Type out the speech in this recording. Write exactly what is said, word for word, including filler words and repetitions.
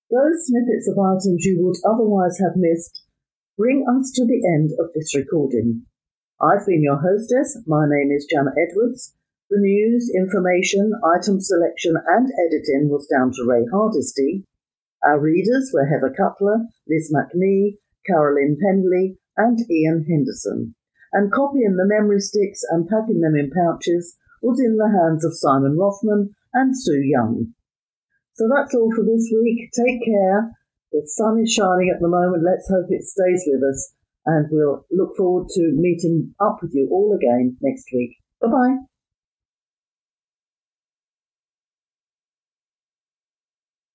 Those snippets of items you would otherwise have missed bring us to the end of this recording. I've been your hostess. My name is Janet Edwards. The news, information, item selection and editing was down to Ray Hardesty. Our readers were Heather Cutler, Liz McNee, Carolyn Pendley and Ian Henderson. And copying the memory sticks and packing them in pouches was in the hands of Simon Rothman and Sue Young. So that's all for this week. Take care. The sun is shining at the moment. Let's hope it stays with us. And we'll look forward to meeting up with you all again next week. Bye-bye.